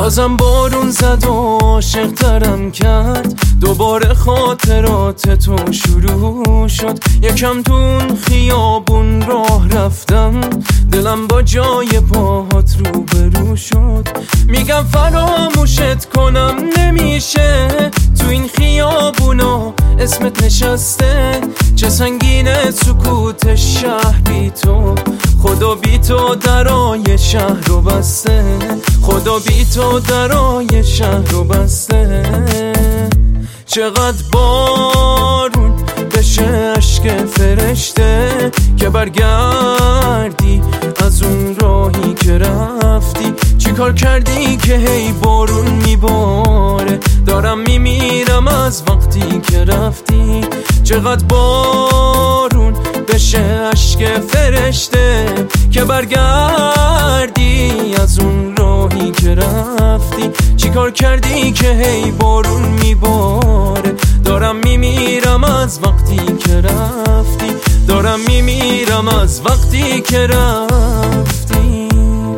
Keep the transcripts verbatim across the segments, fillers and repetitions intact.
بازم بارون زد و عاشق ترم کرد، دوباره خاطرات تو شروع شد. یکم تون خیابون راه رفتم، دلم با جای پاهات روبرو شد. میگم فراموشت کنم نمیشه، تو این خیابونا اسمت نشسته. چه سنگینه سکوت شهر بی تو، خدا بی تو درای شهر رو بسته. خدا بی تو درای شهر رو بسته. چقدر بارون بشه عشق فرشته، که برگردی از اون راهی که رفتی. چی کار کردی که هی بارون میباره، دارم میمیرم از وقتی که رفتی. چقدر بارون بشه عشق فرشته، که برگردی از اون راهی که رفتی. چی کار کردی که هی بارون میباره، دارم میمیرم از وقتی که رفتی. دارم میمیرم از وقتی که رفتی.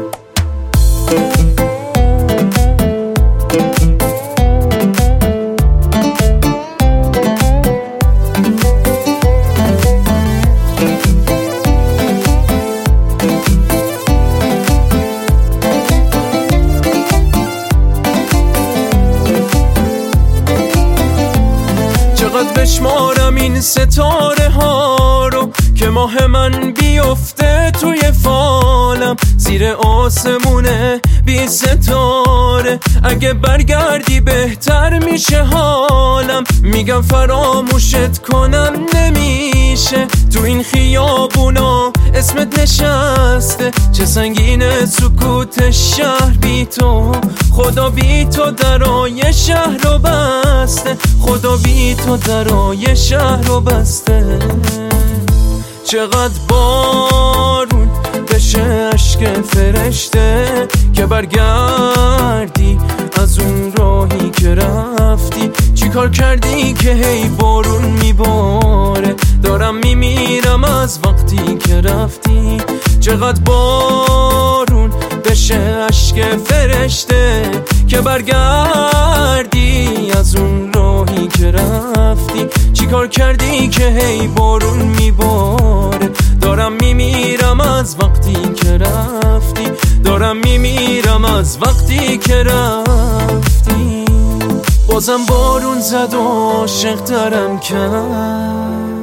چقدر بشمارم این ستاره ها رو، که ماه من بیفته توی فالم. زیر آسمونه بی ستاره، اگه برگردی بهتر میشه حالم. میگم فراموشت کنم نمیشه، تو این خیابونا اسمت نشسته. چه سنگینه سکوت شهر بی تو، خدا بی تو درای شهر رو بسته. خدا بی تو درای شهر رو بسته. چقدر بارون بشه عشق فرشته، که برگردی از اون راهی که رفتی. چی کار کردی که هی بارون میباره، دارم میمیرم از وقتی که رفتی. چقدر بارون بشه عشق فرشته، که برگردی از اون راهی که رفتی. چی کار کردی که هی بارون میباره، دارم میمیرم از وقتی که رفتی. دارم میمیرم از وقتی که رفتی. بازم بارون زد و عاشق ترم کرد.